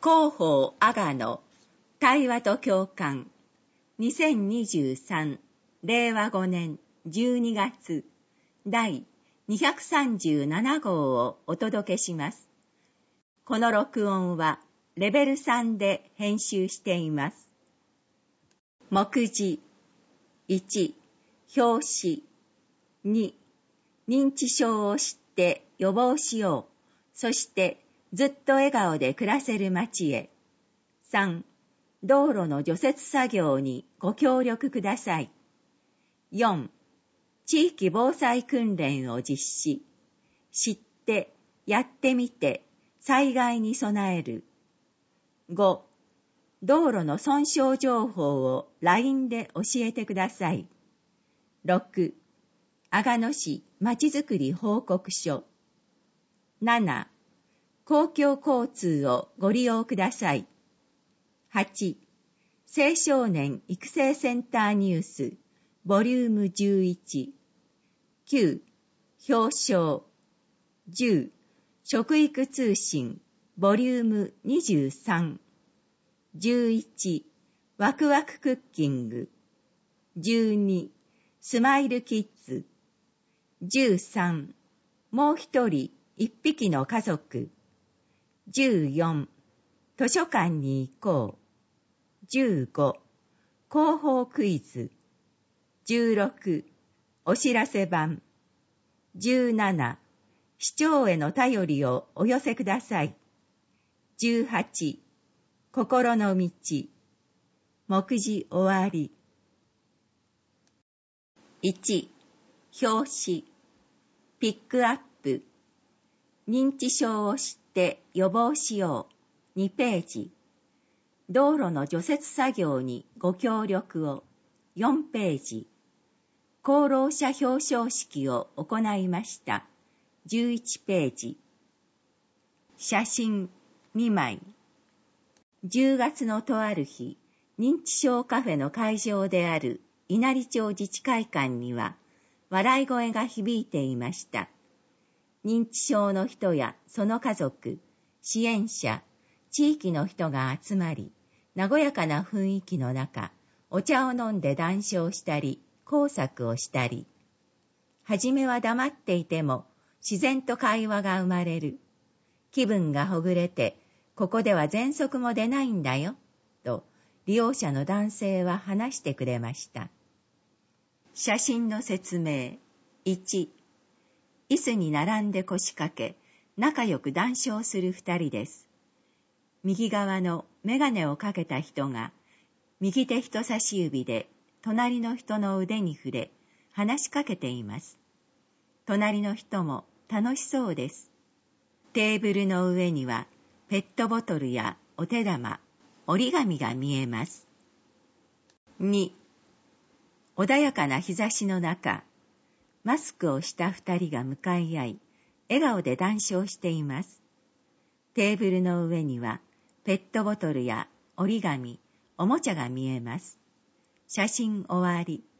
広報阿賀の対話と共感2023令和5年12月第237号をお届けします。この録音はレベル3で編集しています。目次1、表紙2、認知症を知って予防しよう。そしてずっと笑顔で暮らせる街へ。3、道路の除雪作業にご協力ください。4、地域防災訓練を実施。知って、やってみて、災害に備える。5、道路の損傷情報を LINE で教えてください。6、阿賀野市まちづくり報告書。7、公共交通をご利用ください。8、青少年育成センターニュース、ボリューム11。9、表彰。10、食育通信、ボリューム23。11、ワクワククッキング。12、スマイルキッズ。13、もう一人、一匹の家族。14、図書館に行こう。15、広報クイズ。16、お知らせ版。17、市長への頼りをお寄せください。18、心の道。目次終わり。1、表紙。ピックアップ。認知症を知って予防しよう。2ページ。道路の除雪作業にご協力を。4ページ。功労者表彰式を行いました。11ページ。写真2枚。10月のとある日、認知症カフェの会場である稲荷町自治会館には、笑い声が響いていました。認知症の人やその家族、支援者、地域の人が集まり、和やかな雰囲気の中、お茶を飲んで談笑したり、工作をしたり。はじめは黙っていても、自然と会話が生まれる。気分がほぐれて、ここでは喘息も出ないんだよ、と利用者の男性は話してくれました。写真の説明。1、椅子に並んで腰掛け、仲良く談笑する2人です。右側のメガネをかけた人が、右手人差し指で隣の人の腕に触れ、話しかけています。隣の人も楽しそうです。テーブルの上には、ペットボトルやお手玉、折り紙が見えます。2、穏やかな日差しの中、マスクをした2人が向かい合い、笑顔で談笑しています。テーブルの上には、ペットボトルや折り紙、おもちゃが見えます。写真終わり。